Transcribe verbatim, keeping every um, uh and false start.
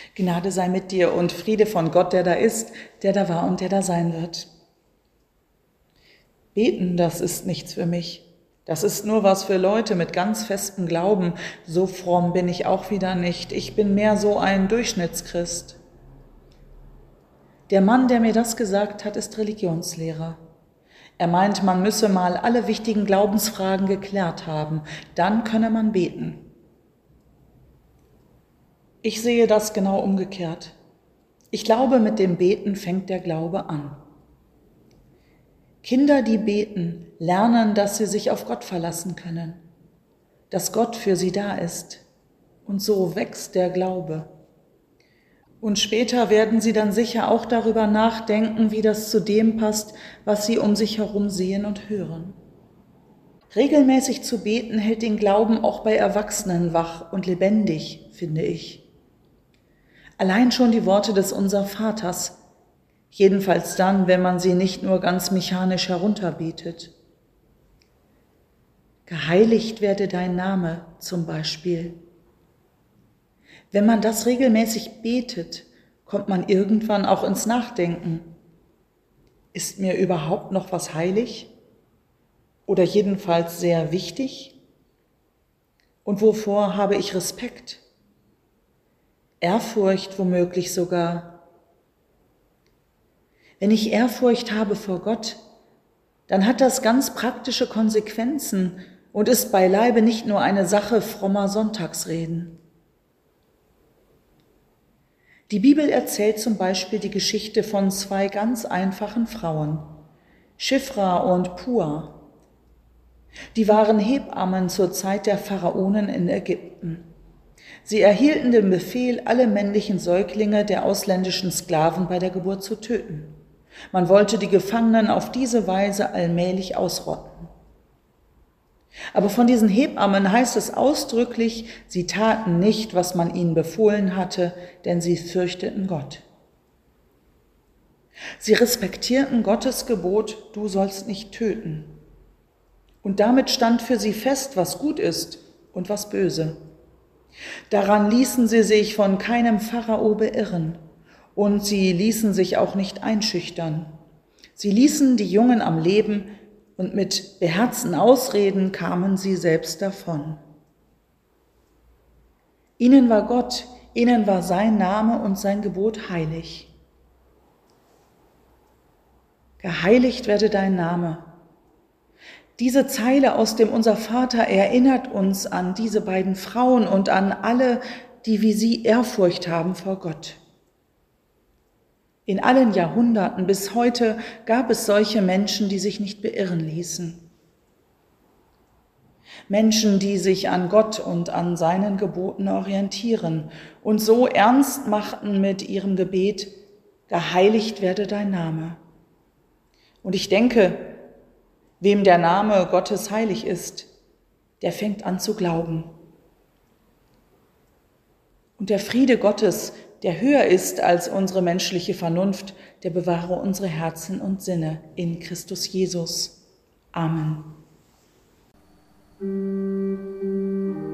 Gnade sei mit dir und Friede von Gott, der da ist, der da war und der da sein wird. Beten, das ist nichts für mich. Das ist nur was für Leute mit ganz festem Glauben. So fromm bin ich auch wieder nicht. Ich bin mehr so ein Durchschnittschrist. Der Mann, der mir das gesagt hat, ist Religionslehrer. Er meint, man müsse mal alle wichtigen Glaubensfragen geklärt haben. Dann könne man beten. Ich sehe das genau umgekehrt. Ich glaube, mit dem Beten fängt der Glaube an. Kinder, die beten, lernen, dass sie sich auf Gott verlassen können, dass Gott für sie da ist. Und so wächst der Glaube. Und später werden sie dann sicher auch darüber nachdenken, wie das zu dem passt, was sie um sich herum sehen und hören. Regelmäßig zu beten hält den Glauben auch bei Erwachsenen wach und lebendig, finde ich. Allein schon die Worte des Unser Vaters, jedenfalls dann, wenn man sie nicht nur ganz mechanisch herunterbetet. Geheiligt werde dein Name zum Beispiel. Wenn man das regelmäßig betet, kommt man irgendwann auch ins Nachdenken. Ist mir überhaupt noch was heilig? Oder jedenfalls sehr wichtig? Und wovor habe ich Respekt? Ehrfurcht womöglich sogar. Wenn ich Ehrfurcht habe vor Gott, dann hat das ganz praktische Konsequenzen und ist beileibe nicht nur eine Sache frommer Sonntagsreden. Die Bibel erzählt zum Beispiel die Geschichte von zwei ganz einfachen Frauen, Schifra und Pua. Die waren Hebammen zur Zeit der Pharaonen in Ägypten. Sie erhielten den Befehl, alle männlichen Säuglinge der ausländischen Sklaven bei der Geburt zu töten. Man wollte die Gefangenen auf diese Weise allmählich ausrotten. Aber von diesen Hebammen heißt es ausdrücklich, sie taten nicht, was man ihnen befohlen hatte, denn sie fürchteten Gott. Sie respektierten Gottes Gebot, du sollst nicht töten. Und damit stand für sie fest, was gut ist und was böse. Daran ließen sie sich von keinem Pharao beirren und sie ließen sich auch nicht einschüchtern. Sie ließen die Jungen am Leben und mit beherzten Ausreden kamen sie selbst davon. Ihnen war Gott, ihnen war sein Name und sein Gebot heilig. Geheiligt werde dein Name. Diese Zeile aus dem Unser Vater erinnert uns an diese beiden Frauen und an alle, die wie sie Ehrfurcht haben vor Gott. In allen Jahrhunderten bis heute gab es solche Menschen, die sich nicht beirren ließen. Menschen, die sich an Gott und an seinen Geboten orientieren und so ernst machten mit ihrem Gebet, geheiligt werde dein Name. Und ich denke, wem der Name Gottes heilig ist, der fängt an zu glauben. Und der Friede Gottes, der höher ist als unsere menschliche Vernunft, der bewahre unsere Herzen und Sinne in Christus Jesus. Amen.